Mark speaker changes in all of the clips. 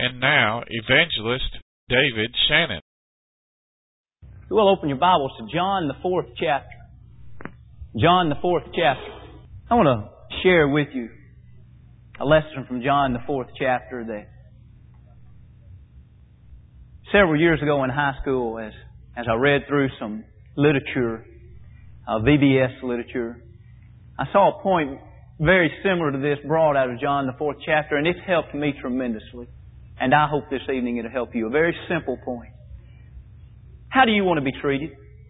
Speaker 1: And now, Evangelist David Shannon.
Speaker 2: You will open your Bibles to John, the 4th chapter. John, the 4th chapter. I want to share with you a lesson from John, the 4th chapter that several years ago in high school, as I read through some literature, VBS literature, I saw a point very similar to this brought out of John, the 4th chapter, and it's helped me tremendously. And I hope this evening it'll help you. A very simple point. How do you want to be treated?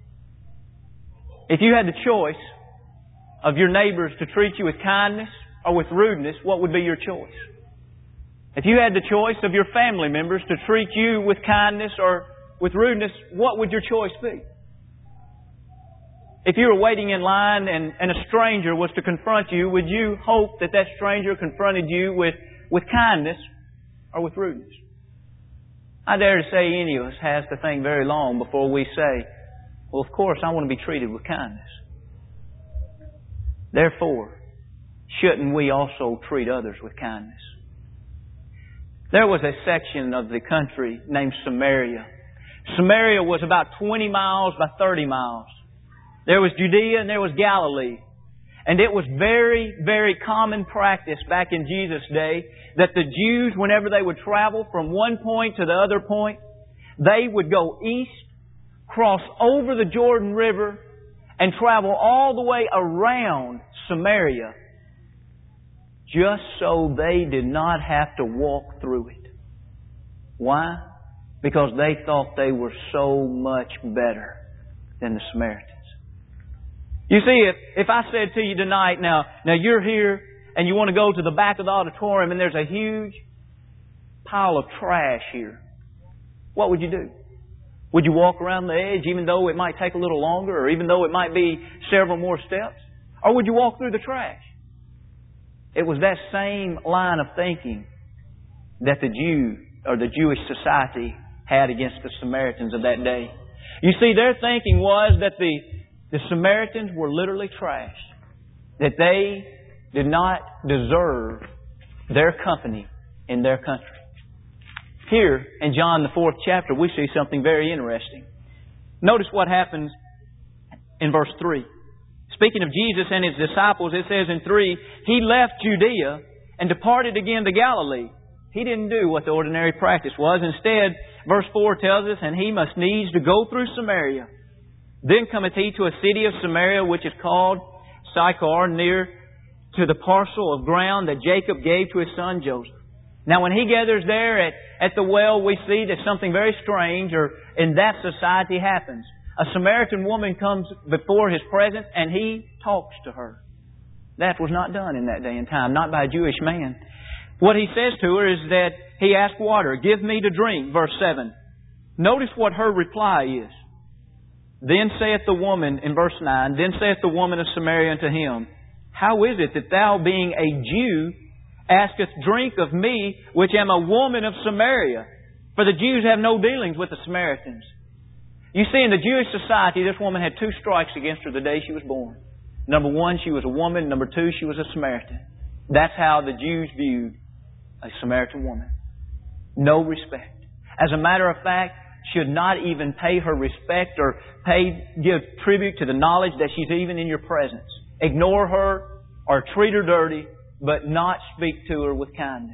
Speaker 2: If you had the choice of your neighbors to treat you with kindness or with rudeness, what would be your choice? If you had the choice of your family members to treat you with kindness or with rudeness, what would your choice be? If you were waiting in line and a stranger was to confront you, would you hope that that stranger confronted you with kindness or with rudeness? I dare to say any of us has to think very long before we say, well, of course, I want to be treated with kindness. Therefore, shouldn't we also treat others with kindness? There was a section of the country named Samaria. Samaria was about 20 miles by 30 miles. There was Judea and there was Galilee. And it was very, very common practice back in Jesus' day that the Jews, whenever they would travel from one point to the other point, they would go east, cross over the Jordan River, and travel all the way around Samaria just so they did not have to walk through it. Why? Because they thought they were so much better than the Samaritans. You see, if I said to you tonight, now you're here and you want to go to the back of the auditorium and there's a huge pile of trash here, what would you do? Would you walk around the edge even though it might take a little longer or even though it might be several more steps? Or would you walk through the trash? It was that same line of thinking that the Jew or the Jewish society had against the Samaritans of that day. You see, their thinking was that the Samaritans were literally trash. That they did not deserve their company in their country. Here in John the 4th chapter, we see something very interesting. Notice what happens in verse 3. Speaking of Jesus and His disciples, it says in 3, He left Judea and departed again to Galilee. He didn't do what the ordinary practice was. Instead, verse 4 tells us, and He must needs to go through Samaria. Then cometh He to a city of Samaria, which is called Sychar, near to the parcel of ground that Jacob gave to his son Joseph. Now when He gathers there at the well, we see that something very strange in that society happens. A Samaritan woman comes before His presence and He talks to her. That was not done in that day and time, not by a Jewish man. What He says to her is that He asked water, give me to drink, verse 7. Notice what her reply is. Then saith the woman, in verse 9, Then saith the woman of Samaria unto Him, How is it that thou, being a Jew, askest drink of me, which am a woman of Samaria? For the Jews have no dealings with the Samaritans. You see, in the Jewish society, this woman had 2 strikes against her the day she was born. Number 1, she was a woman. Number 2, she was a Samaritan. That's how the Jews viewed a Samaritan woman. No respect. As a matter of fact, should not even pay her respect or give tribute to the knowledge that she's even in your presence. Ignore her or treat her dirty, but not speak to her with kindness.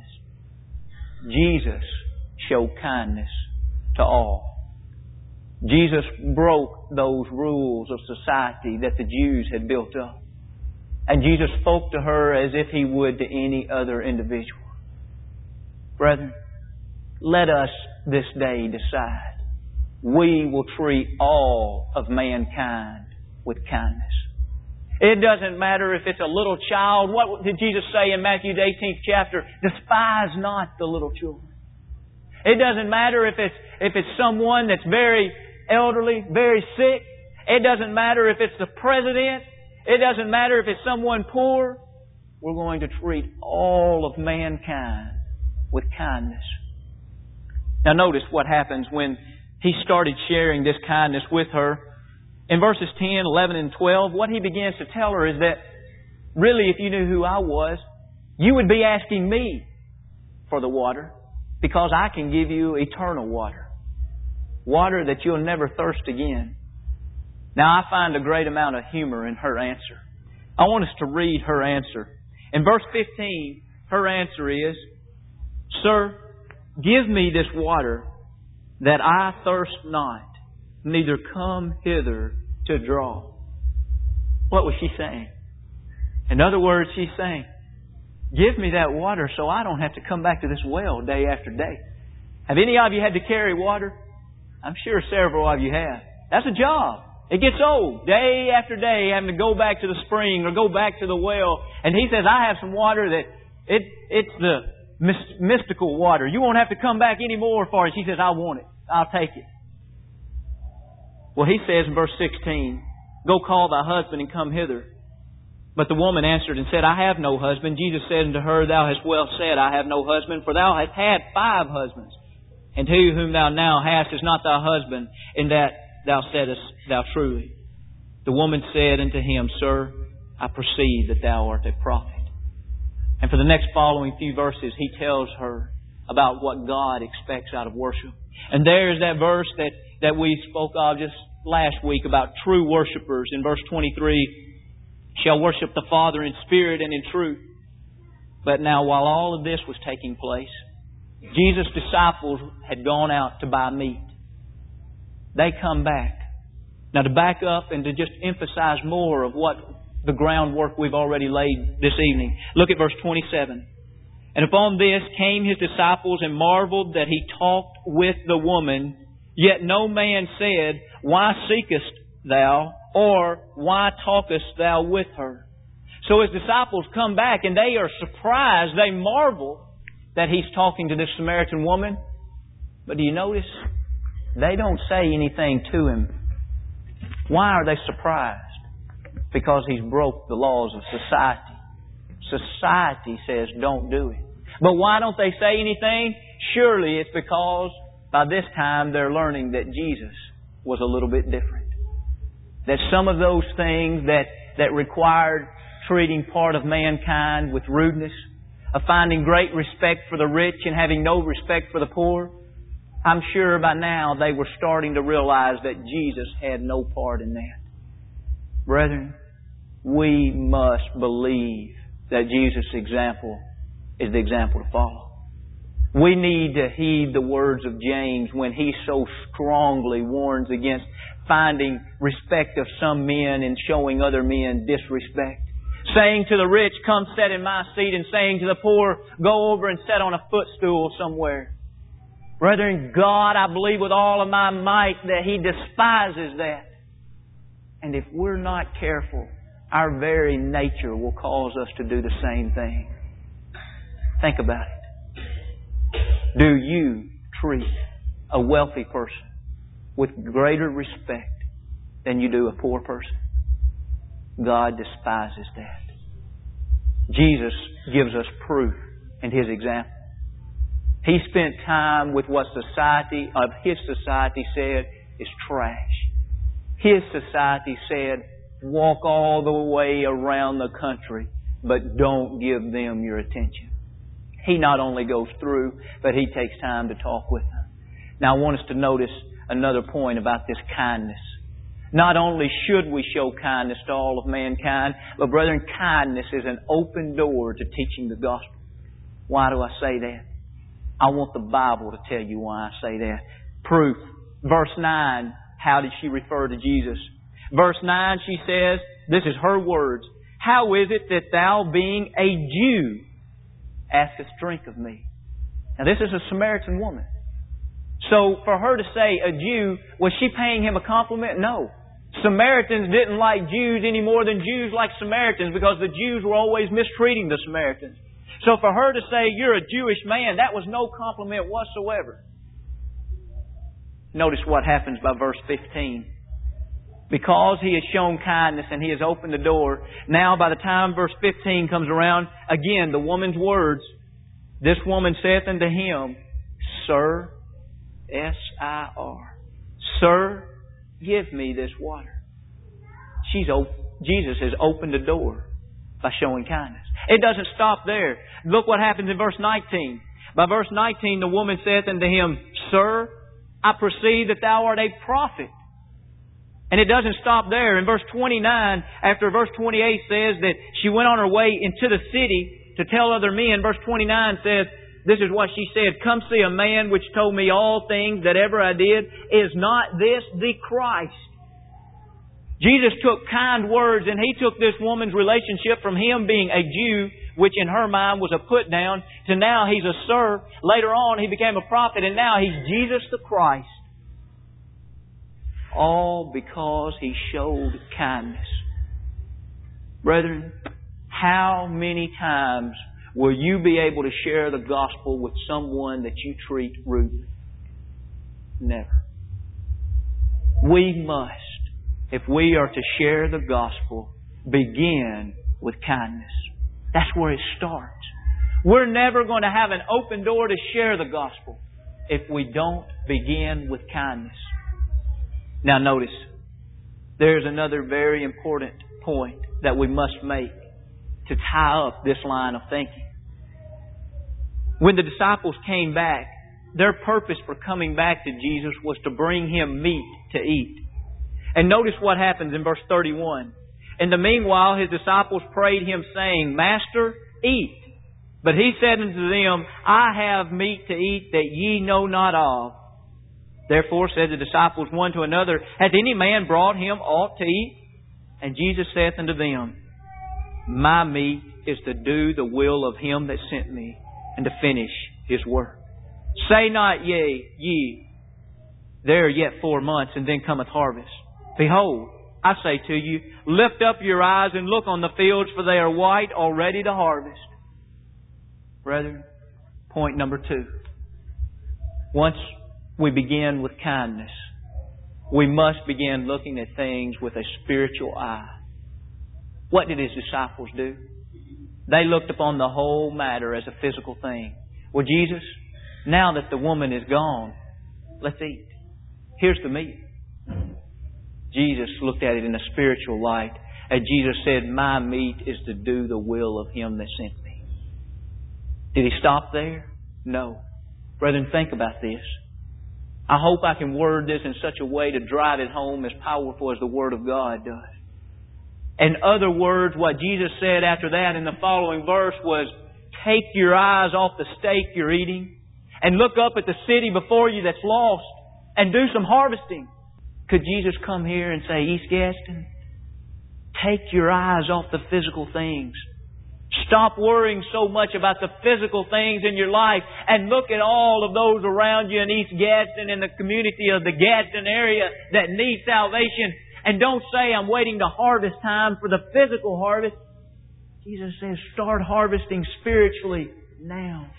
Speaker 2: Jesus showed kindness to all. Jesus broke those rules of society that the Jews had built up. And Jesus spoke to her as if He would to any other individual. Brethren, let us this day decide we will treat all of mankind with kindness. It doesn't matter if it's a little child. What did Jesus say in Matthew the 18th chapter? Despise not the little children. It doesn't matter if it's someone that's very elderly, very sick. It doesn't matter if it's the president. It doesn't matter if it's someone poor. We're going to treat all of mankind with kindness. Now notice what happens when He started sharing this kindness with her. In verses 10, 11, and 12, what He begins to tell her is that really if you knew who I was, you would be asking me for the water. because I can give you eternal water. Water that you'll never thirst again. Now I find a great amount of humor in her answer. I want us to read her answer. In verse 15, her answer is, Sir, give me this water that I thirst not, neither come hither to draw. What was she saying? In other words, she's saying, give me that water so I don't have to come back to this well day after day. Have any of you had to carry water? I'm sure several of you have. That's a job. It gets old. Day after day having to go back to the spring or go back to the well. And he says, I have some water that it's the mystical water. You won't have to come back anymore for it. She says, I want it. I'll take it. Well, he says in verse 16, Go call thy husband and come hither. But the woman answered and said, I have no husband. Jesus said unto her, Thou hast well said, I have no husband, for thou hast had 5 husbands. And he whom thou now hast is not thy husband, in that thou saidest thou truly. The woman said unto him, Sir, I perceive that thou art a prophet. And for the next following few verses, he tells her about what God expects out of worship. And there's that verse that we spoke of just last week about true worshipers. In verse 23, shall worship the Father in spirit and in truth. But now, while all of this was taking place, Jesus' disciples had gone out to buy meat. They come back. Now, to back up and to just emphasize more of what the groundwork we've already laid this evening, look at verse 27. And upon this came His disciples and marveled that He talked with the woman. Yet no man said, Why seekest thou? Or why talkest thou with her? So His disciples come back and they are surprised. They marvel that He's talking to this Samaritan woman. But do you notice? They don't say anything to Him. Why are they surprised? Because He's broke the laws of society. Society says don't do it. But why don't they say anything? Surely it's because by this time they're learning that Jesus was a little bit different. That some of those things that required treating part of mankind with rudeness, of finding great respect for the rich and having no respect for the poor, I'm sure by now they were starting to realize that Jesus had no part in that. Brethren, we must believe that Jesus' example is the example to follow. We need to heed the words of James when he so strongly warns against finding respect of some men and showing other men disrespect. Saying to the rich, come sit in my seat, and saying to the poor, go over and sit on a footstool somewhere. Brethren, God, I believe with all of my might that He despises that. And if we're not careful, our very nature will cause us to do the same thing. Think about it. Do you treat a wealthy person with greater respect than you do a poor person? God despises that. Jesus gives us proof in His example. He spent time with what His society said is trash. His society said, walk all the way around the country, but don't give them your attention. He not only goes through, but He takes time to talk with them. Now I want us to notice another point about this kindness. Not only should we show kindness to all of mankind, but brethren, kindness is an open door to teaching the gospel. Why do I say that? I want the Bible to tell you why I say that. Proof. Verse 9, how did she refer to Jesus? Verse 9, she says, this is her words, how is it that thou, being a Jew, askest drink of me? Now this is a Samaritan woman. So for her to say a Jew, was she paying him a compliment? No. Samaritans didn't like Jews any more than Jews liked Samaritans, because the Jews were always mistreating the Samaritans. So for her to say, you're a Jewish man, that was no compliment whatsoever. Notice what happens by verse 15. Because He has shown kindness and He has opened the door, now by the time verse 15 comes around, again the woman's words, this woman saith unto Him, Sir, S-I-R, Sir, give me this water. Jesus has opened the door by showing kindness. It doesn't stop there. Look what happens in verse 19. By verse 19, the woman saith unto him, Sir, I perceive that thou art a prophet. And it doesn't stop there. In verse 29, after verse 28 says that she went on her way into the city to tell other men, verse 29 says, this is what she said, Come see a man which told me all things that ever I did. Is not this the Christ? Jesus took kind words and He took this woman's relationship from Him being a Jew, which in her mind was a put down, to now He's a sir. Later on He became a prophet and now He's Jesus the Christ. All because He showed kindness. Brethren, how many times will you be able to share the gospel with someone that you treat rudely? Never. We must, if we are to share the gospel, begin with kindness. That's where it starts. We're never going to have an open door to share the gospel if we don't begin with kindness. Now notice, there's another very important point that we must make to tie up this line of thinking. When the disciples came back, their purpose for coming back to Jesus was to bring Him meat to eat. And notice what happens in verse 31. In the meanwhile, His disciples prayed Him, saying, Master, eat. But He said unto them, I have meat to eat that ye know not of. Therefore said the disciples one to another, Hath any man brought Him aught to eat? And Jesus saith unto them, My meat is to do the will of Him that sent me, and to finish His work. Say not ye, there are yet 4 months, and then cometh harvest. Behold, I say to you, lift up your eyes and look on the fields, for they are white, already to harvest. Brethren, point number 2. Once we begin with kindness, we must begin looking at things with a spiritual eye. What did His disciples do? They looked upon the whole matter as a physical thing. Well, Jesus, now that the woman is gone, let's eat. Here's the meat. Jesus looked at it in a spiritual light. And Jesus said, My meat is to do the will of Him that sent me. Did He stop there? No. Brethren, think about this. I hope I can word this in such a way to drive it home as powerful as the Word of God does. In other words, what Jesus said after that in the following verse was, take your eyes off the steak you're eating and look up at the city before you that's lost and do some harvesting. Could Jesus come here and say, East Gaston, take your eyes off the physical things. Stop worrying so much about the physical things in your life and look at all of those around you in East Gadsden and the community of the Gadsden area that need salvation. And don't say, I'm waiting to harvest time for the physical harvest. Jesus says, start harvesting spiritually now.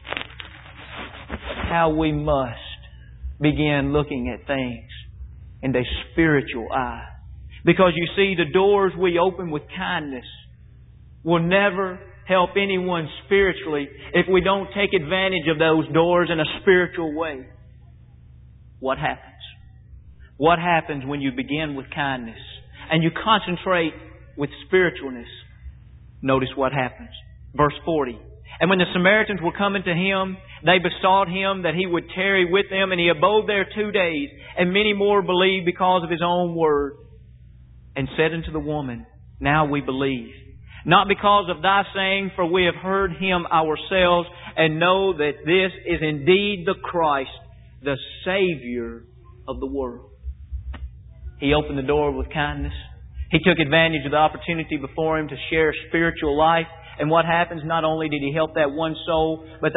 Speaker 2: How we must begin looking at things in a spiritual eye. Because you see, the doors we open with kindness will never help anyone spiritually if we don't take advantage of those doors in a spiritual way. What happens? What happens when you begin with kindness and you concentrate with spiritualness? Notice what happens. Verse 40. And when the Samaritans were coming to Him, they besought Him that He would tarry with them, and He abode there 2 days. And many more believed because of His own word. And said unto the woman, Now we believe, not because of thy saying, for we have heard Him ourselves, and know that this is indeed the Christ, the Savior of the world. He opened the door with kindness. He took advantage of the opportunity before Him to share spiritual life. And what happens? Not only did He help that one soul, but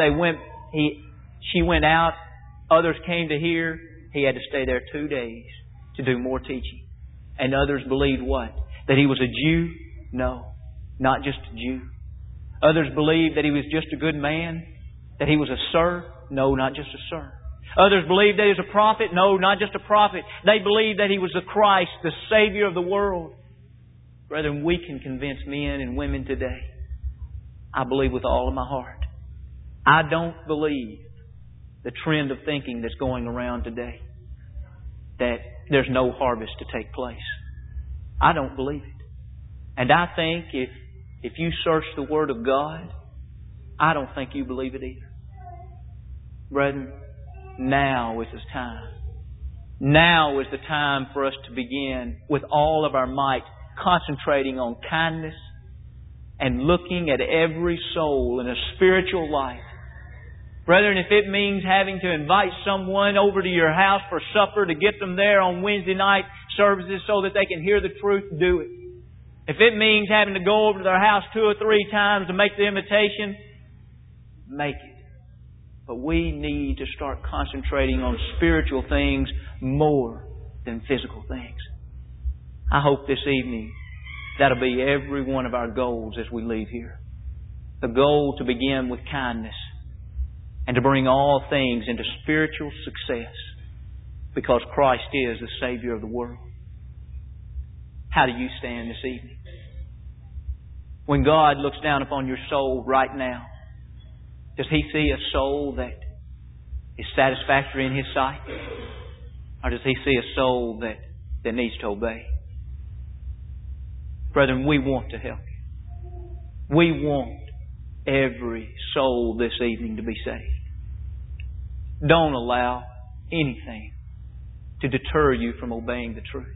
Speaker 2: she went out. Others came to hear. He had to stay there 2 days to do more teaching. And others believed what? That He was a Jew? No, not just a Jew. Others believed that He was just a good man. That He was a sir? No, not just a sir. Others believed that He was a prophet? No, not just a prophet. They believed that He was the Christ, the Savior of the world. Brethren, we can convince men and women today. I believe with all of my heart. I don't believe the trend of thinking that's going around today, that there's no harvest to take place. I don't believe it. And I think if you search the Word of God, I don't think you believe it either. Brethren, now is the time. Now is the time for us to begin with all of our might, concentrating on kindness and looking at every soul in a spiritual life. Brethren, if it means having to invite someone over to your house for supper to get them there on Wednesday night services so that they can hear the truth, do it. If it means having to go over to their house 2 or 3 times to make the invitation, make it. But we need to start concentrating on spiritual things more than physical things. I hope this evening that'll be every one of our goals as we leave here. The goal to begin with kindness and to bring all things into spiritual success because Christ is the Savior of the world. How do you stand this evening? When God looks down upon your soul right now, does He see a soul that is satisfactory in His sight? Or does He see a soul that needs to obey? Brethren, we want to help you. We want every soul this evening to be saved. Don't allow anything to deter you from obeying the truth.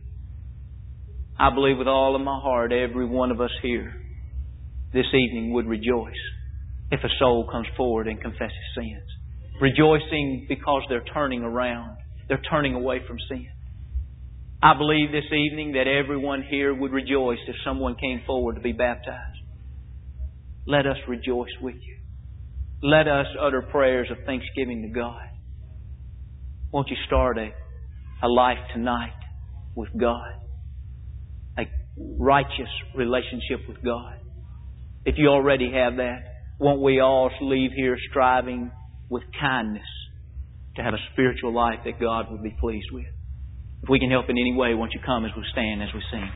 Speaker 2: I believe with all of my heart every one of us here this evening would rejoice if a soul comes forward and confesses sins. Rejoicing because they're turning around. They're turning away from sin. I believe this evening that everyone here would rejoice if someone came forward to be baptized. Let us rejoice with you. Let us utter prayers of thanksgiving to God. Won't you start a life tonight with God? A righteous relationship with God. If you already have that, won't we all leave here striving with kindness to have a spiritual life that God would be pleased with? If we can help in any way, won't you come as we stand, as we sing?